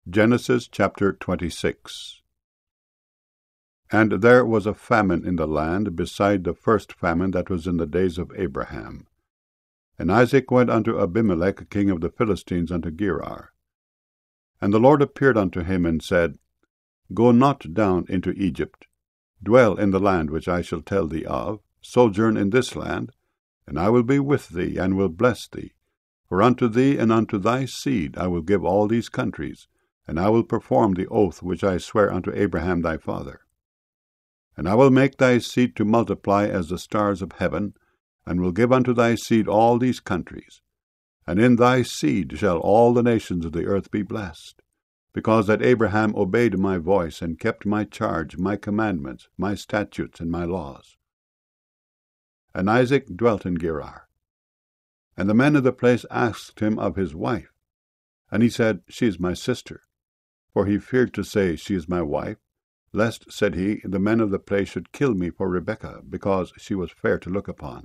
Genesis chapter 26. And there was a famine in the land, beside the first famine that was in the days of Abraham. And Isaac went unto Abimelech king of the Philistines unto Gerar. And the Lord appeared unto him, and said, Go not down into Egypt. Dwell in the land which I shall tell thee of, sojourn in this land, and I will be with thee, and will bless thee. For unto thee and unto thy seed I will give all these countries, and I will perform the oath which I swear unto Abraham thy father. And I will make thy seed to multiply as the stars of heaven, and will give unto thy seed all these countries. And in thy seed shall all the nations of the earth be blessed, because that Abraham obeyed my voice, and kept my charge, my commandments, my statutes, and my laws. And Isaac dwelt in Gerar. And the men of the place asked him of his wife. And he said, She is my sister. For he feared to say, She is my wife, lest, said he, the men of the place should kill me for Rebekah, because she was fair to look upon.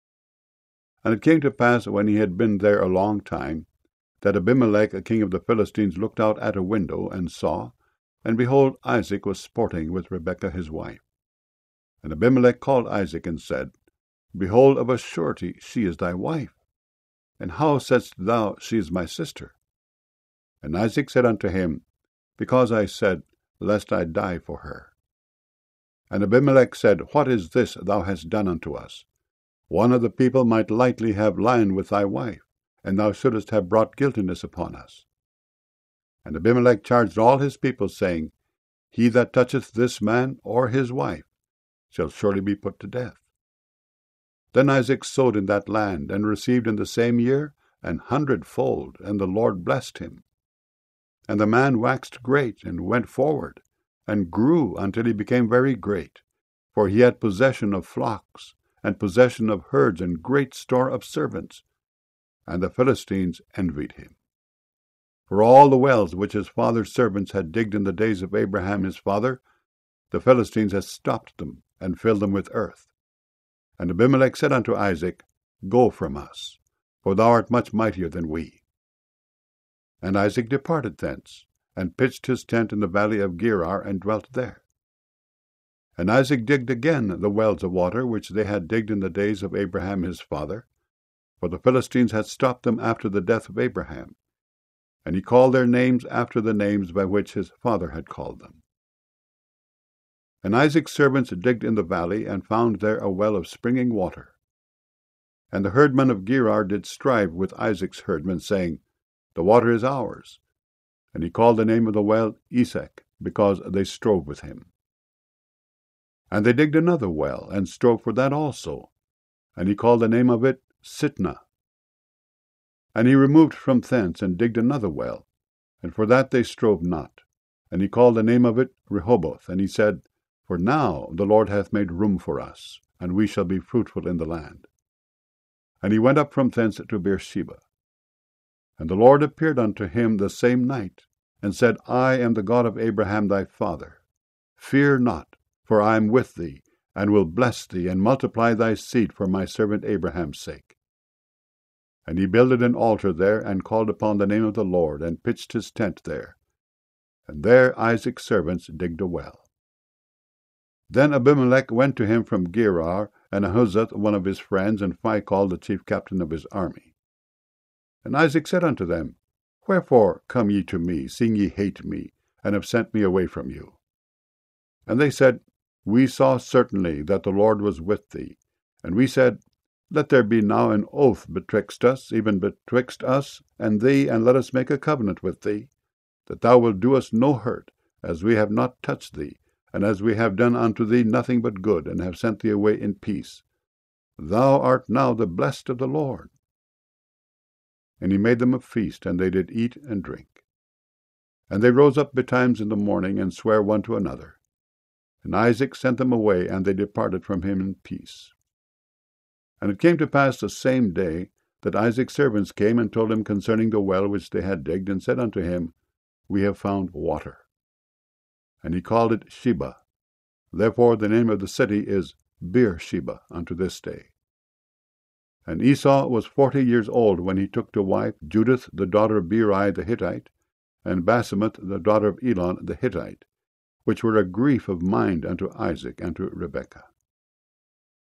And it came to pass, when he had been there a long time, that Abimelech king of the Philistines looked out at a window, and saw, and behold, Isaac was sporting with Rebekah his wife. And Abimelech called Isaac, and said, Behold, of a surety she is thy wife. And how saidst thou, She is my sister? And Isaac said unto him, Because I said, Lest I die for her. And Abimelech said, What is this thou hast done unto us? One of the people might lightly have lain with thy wife, and thou shouldest have brought guiltiness upon us. And Abimelech charged all his people, saying, He that toucheth this man or his wife shall surely be put to death. Then Isaac sowed in that land, and received in the same year 100-fold, and the Lord blessed him. And the man waxed great, and went forward, and grew until he became very great, for he had possession of flocks, and possession of herds, and great store of servants. And the Philistines envied him. For all the wells which his father's servants had digged in the days of Abraham his father, the Philistines had stopped them, and filled them with earth. And Abimelech said unto Isaac, Go from us, for thou art much mightier than we. And Isaac departed thence, and pitched his tent in the valley of Gerar, and dwelt there. And Isaac digged again the wells of water which they had digged in the days of Abraham his father, for the Philistines had stopped them after the death of Abraham. And he called their names after the names by which his father had called them. And Isaac's servants digged in the valley, and found there a well of springing water. And the herdmen of Gerar did strive with Isaac's herdmen, saying, The water is ours. And he called the name of the well Esek, because they strove with him. And they digged another well, and strove for that also. And he called the name of it Sitnah. And he removed from thence, and digged another well, and for that they strove not. And he called the name of it Rehoboth. And he said, For now the Lord hath made room for us, and we shall be fruitful in the land. And he went up from thence to Beersheba. And the Lord appeared unto him the same night, and said, I am the God of Abraham thy father. Fear not, for I am with thee, and will bless thee, and multiply thy seed for my servant Abraham's sake. And he builded an altar there, and called upon the name of the Lord, and pitched his tent there. And there Isaac's servants digged a well. Then Abimelech went to him from Gerar, and Ahuzath one of his friends, and Phicol the chief captain of his army. And Isaac said unto them, Wherefore come ye to me, seeing ye hate me, and have sent me away from you? And they said, We saw certainly that the Lord was with thee. And we said, Let there be now an oath betwixt us, even betwixt us and thee, and let us make a covenant with thee, that thou wilt do us no hurt, as we have not touched thee, and as we have done unto thee nothing but good, and have sent thee away in peace. Thou art now the blessed of the Lord. And he made them a feast, and they did eat and drink. And they rose up betimes in the morning, and sware one to another. And Isaac sent them away, and they departed from him in peace. And it came to pass the same day that Isaac's servants came and told him concerning the well which they had digged, and said unto him, We have found water. And he called it Sheba. Therefore the name of the city is Beersheba unto this day. And Esau was 40 years old when he took to wife Judith the daughter of Beeri the Hittite, and Basemath the daughter of Elon the Hittite, which were a grief of mind unto Isaac and to Rebekah.